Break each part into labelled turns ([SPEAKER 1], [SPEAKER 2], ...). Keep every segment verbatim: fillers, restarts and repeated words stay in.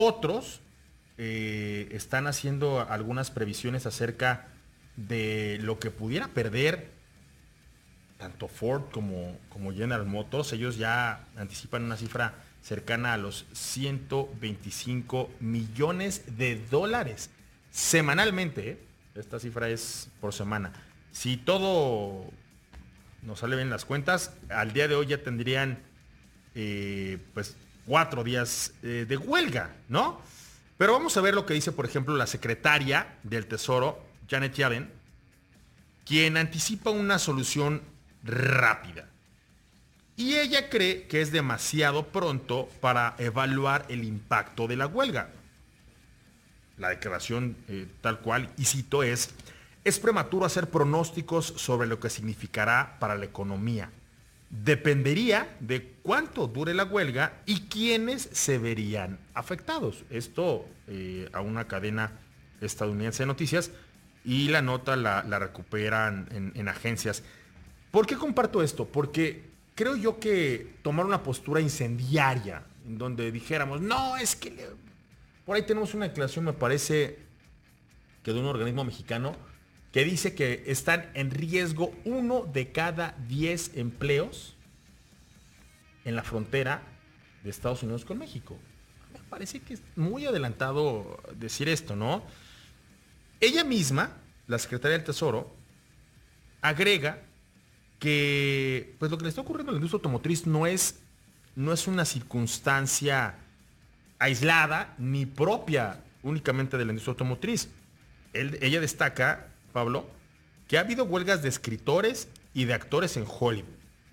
[SPEAKER 1] Otros eh, están haciendo algunas previsiones acerca de lo que pudiera perder tanto Ford como, como General Motors. Ellos ya anticipan una cifra cercana a los ciento veinticinco millones de dólares semanalmente, ¿eh? Esta cifra es por semana. Si todo nos sale bien las cuentas, al día de hoy ya tendrían eh, pues cuatro días eh, de huelga, ¿no? Pero vamos a ver lo que dice, por ejemplo, la secretaria del Tesoro, Janet Yellen, quien anticipa una solución rápida. Y ella cree que es demasiado pronto para evaluar el impacto de la huelga. La declaración eh, tal cual, y cito, es, es prematuro hacer pronósticos sobre lo que significará para la economía. Dependería de cuánto dure la huelga y quiénes se verían afectados. Esto eh, a una cadena estadounidense de noticias, y la nota la, la recuperan en, en agencias. ¿Por qué comparto esto? Porque creo yo que tomar una postura incendiaria, en donde dijéramos, no, es que... Le... Por ahí tenemos una declaración, me parece, que de un organismo mexicano, que dice que están en riesgo uno de cada diez empleos en la frontera de Estados Unidos con México. Me parece que es muy adelantado decir esto, ¿no? Ella misma, la secretaria del Tesoro, agrega que pues lo que le está ocurriendo a la industria automotriz no es, no es una circunstancia aislada ni propia únicamente de la industria automotriz. Él, ella destaca, Pablo, que ha habido huelgas de escritores y de actores en Hollywood,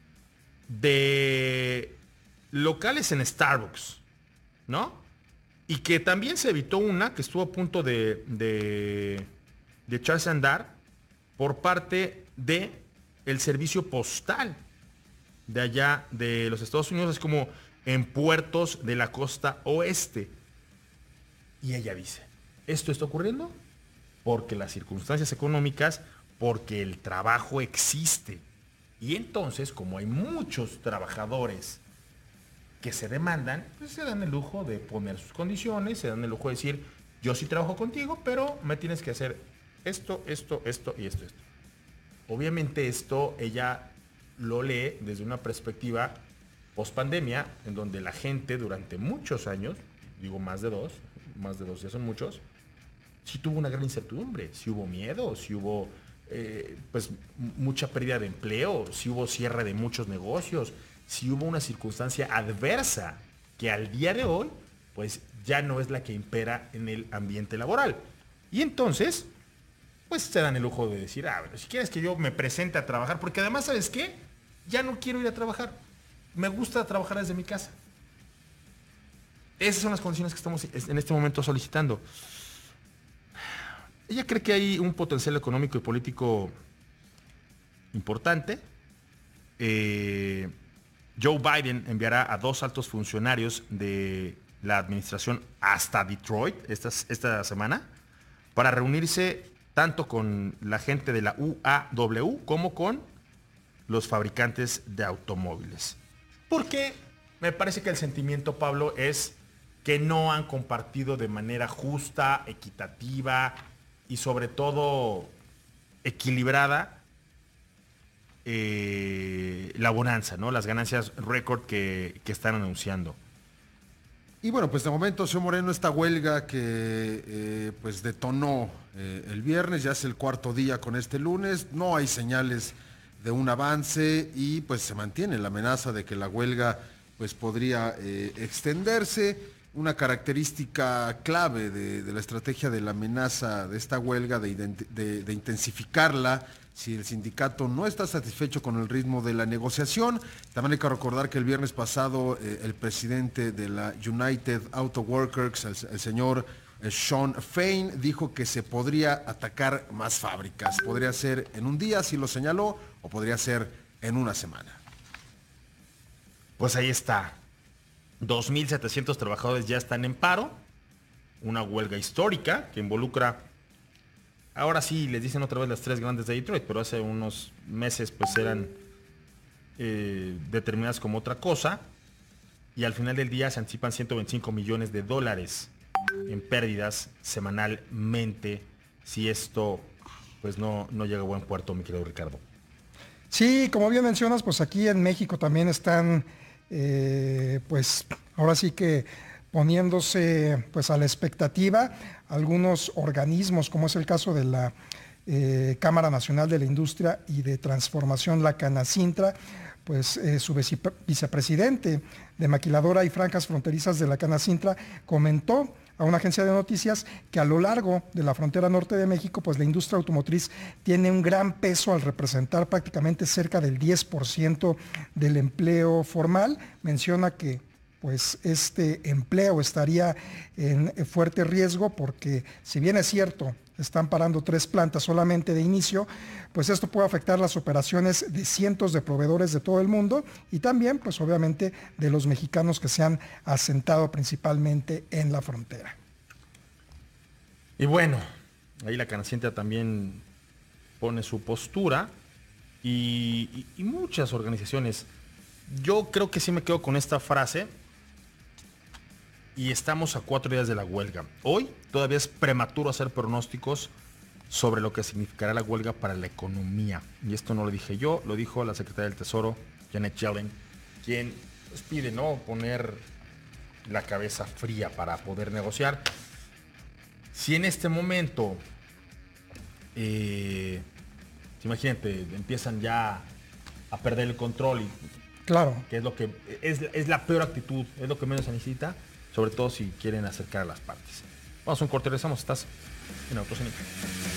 [SPEAKER 1] de locales en Starbucks, ¿no? Y que también se evitó una que estuvo a punto de, de, de echarse a andar por parte de el servicio postal de allá de los Estados Unidos, es como en puertos de la costa oeste. Y ella dice, esto está ocurriendo porque las circunstancias económicas, porque el trabajo existe. Y entonces, como hay muchos trabajadores que se demandan, pues se dan el lujo de poner sus condiciones, se dan el lujo de decir, yo sí trabajo contigo, pero me tienes que hacer esto, esto, esto y esto, esto. Obviamente esto ella lo lee desde una perspectiva post pandemia, en donde la gente durante muchos años, digo más de dos, más de dos ya son muchos, sí tuvo una gran incertidumbre, sí hubo miedo, sí hubo eh, pues mucha pérdida de empleo, sí hubo cierre de muchos negocios, sí hubo una circunstancia adversa que al día de hoy pues ya no es la que impera en el ambiente laboral. Y entonces pues se dan el lujo de decir, ah, bueno, si quieres que yo me presente a trabajar, porque además, ¿sabes qué? Ya no quiero ir a trabajar. Me gusta trabajar desde mi casa. Esas son las condiciones que estamos en este momento solicitando. Ella cree que hay un potencial económico y político importante. Eh, Joe Biden enviará a dos altos funcionarios de la administración hasta Detroit esta, esta semana para reunirse tanto con la gente de la U A W como con los fabricantes de automóviles. Porque me parece que el sentimiento, Pablo, es que no han compartido de manera justa, equitativa y sobre todo equilibrada eh, la bonanza, ¿no? Las ganancias récord que, que están anunciando.
[SPEAKER 2] Y bueno, pues de momento, señor Moreno, esta huelga que eh, pues detonó eh, el viernes, ya es el cuarto día con este lunes, no hay señales de un avance y pues se mantiene la amenaza de que la huelga pues podría eh, extenderse. Una característica clave de, de la estrategia de la amenaza de esta huelga, de, de, de intensificarla, si el sindicato no está satisfecho con el ritmo de la negociación. También hay que recordar que el viernes pasado eh, el presidente de la United Auto Workers, el, el señor eh, Shawn Fain, dijo que se podría atacar más fábricas. Podría ser en un día, así lo señaló, o podría ser en una semana.
[SPEAKER 1] Pues ahí está. dos mil setecientos trabajadores ya están en paro. Una huelga histórica que involucra... Ahora sí les dicen otra vez las tres grandes de Detroit, pero hace unos meses pues eran eh, determinadas como otra cosa. Y al final del día se anticipan ciento veinticinco millones de dólares en pérdidas semanalmente si esto pues no, no llega a buen puerto, mi querido Ricardo.
[SPEAKER 3] Sí, como bien mencionas, pues aquí en México también están, eh, pues ahora sí que poniéndose pues a la expectativa algunos organismos, como es el caso de la eh, Cámara Nacional de la Industria y de Transformación, la Canacintra, pues eh, su vicepresidente de Maquiladora y Franjas Fronterizas de la Canacintra comentó a una agencia de noticias que a lo largo de la frontera norte de México, pues la industria automotriz tiene un gran peso al representar prácticamente cerca del diez por ciento del empleo formal. Menciona que pues este empleo estaría en fuerte riesgo porque, si bien es cierto, están parando tres plantas solamente de inicio, pues esto puede afectar las operaciones de cientos de proveedores de todo el mundo y también, pues obviamente, de los mexicanos que se han asentado principalmente en la frontera.
[SPEAKER 1] Y bueno, ahí la Canacintra también pone su postura y, y, y muchas organizaciones. Yo creo que sí me quedo con esta frase. Y estamos a cuatro días de la huelga. Hoy todavía es prematuro hacer pronósticos sobre lo que significará la huelga para la economía. Y esto no lo dije yo, lo dijo la secretaria del Tesoro, Janet Yellen, quien pues, pide no poner la cabeza fría para poder negociar. Si en este momento, eh, imagínate, empiezan ya a perder el control y
[SPEAKER 3] claro,
[SPEAKER 1] que es lo que es, es la peor actitud, es lo que menos se necesita. Sobre todo si quieren acercar a las partes. Vamos a un corte, regresamos. Estás en Autocine.